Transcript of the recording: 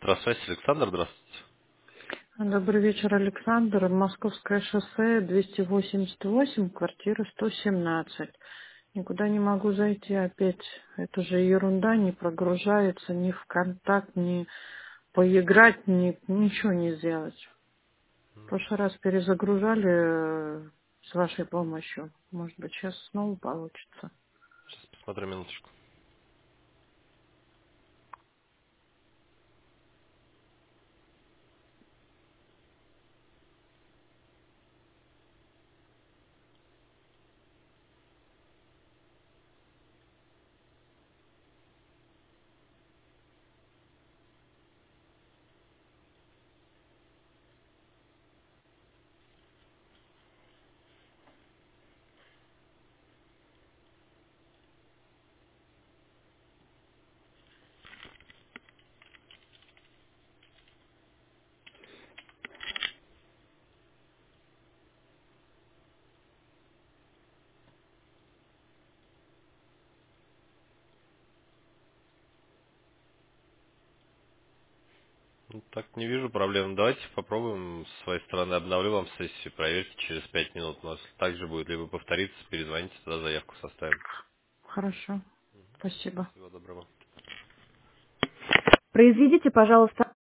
Здравствуйте, Александр, здравствуйте. Добрый вечер, Александр. Московское шоссе, 288, квартира 117. Никуда не могу зайти опять. Это же ерунда, не прогружается ни в контакт, ни поиграть, ничего не сделать. В прошлый раз перезагружали с вашей помощью. Может быть, сейчас снова получится. Сейчас посмотрю минуточку. Ну, так не вижу проблем. Давайте попробуем с своей стороны. Обновлю вам сессию, проверьте через 5 минут. У нас также будет либо повториться, перезвоните, тогда заявку составим. Хорошо. Спасибо. Всего доброго. Произведите, пожалуйста,